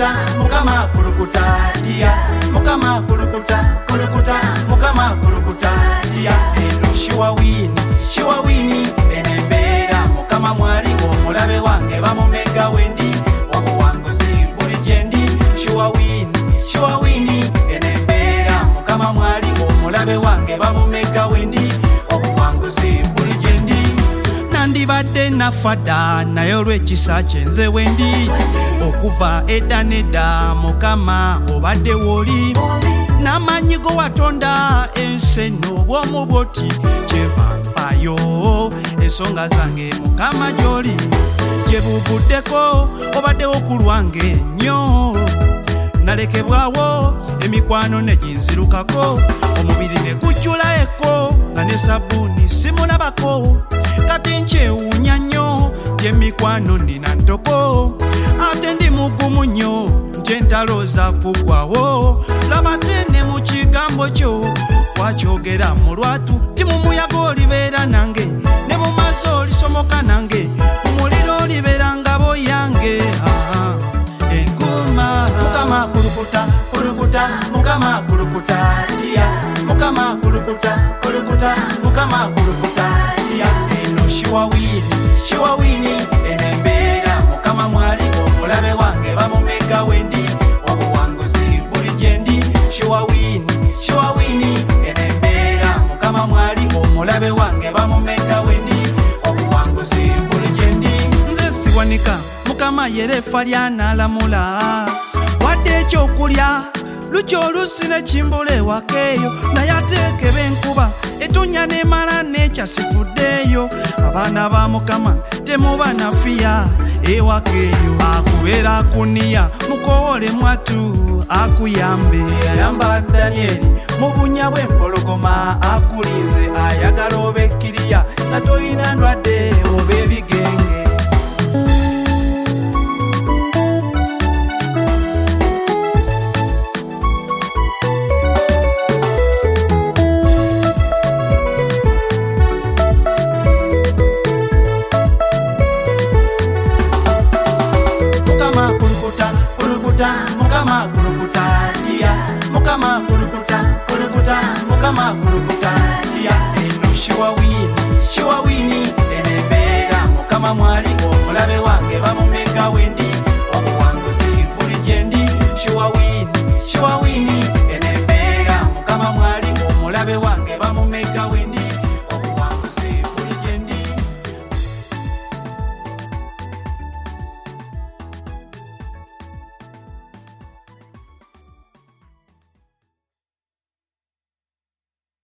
kulukuta mukama kulukuta dia mukama kulukuta mukama kulukuta dia eno shiwawini enembera mukama mwali omulabe wange bamumega wendi obuwanguzi buli gyendi shiwawini enembera mukama mwali omulabe wange bamumega wendi obuwanguzi buli gyendi nandibadde nafada naye olw'ekisa kyenze wendi okuva edda nedda mukama obadde woli n'amanyi go watonda enseno bw'omu bwoti kyevampayo ensonga zange mukama gy'oli gye buvuddeko obaddewo ku lwange nnyo nalekebwawo emikwano ne ginzirukako omubiri ne gujjula ekko nga ne sabbuuni simulabako kati nkyewuunya nnyo gy'emikwano nina ntoko ate ndi mugumu nnyo nkyentaloza kugwawo laba tene mu kigambo kyo wakyogera mu lwatu ti mu muyaga olibeera nange ne mu maaso olisomoka nange mu muliro olibeera ngabo yange enguma mukama kulukuta mukama kulukuta dia mukama kulukuta mukama kulukuta dia eno shiwawini enembera mukama mwali omulabe wange bamumega wendi obuwanguzi buli gyendi shiwawini enembera mukama mwali omulabe wange bamumega wendi obuwanguzi buli gyendi nze siwanika mukama yerefa lyanalamula wadde ekyokulya lukyo olusi ne kimbula ewakeeyo naye ateekeba enkuba etonnya nemala nekyasifuddeeyo abaana ba mukama temuba nafiya ewakeeyo akubeera akuniya mukowole mwatu akuyambe ayamba Danyeri mu bunya bw'empologoma akulinze ayagala obekkiriya nga toyina ndwadde oba ebigenge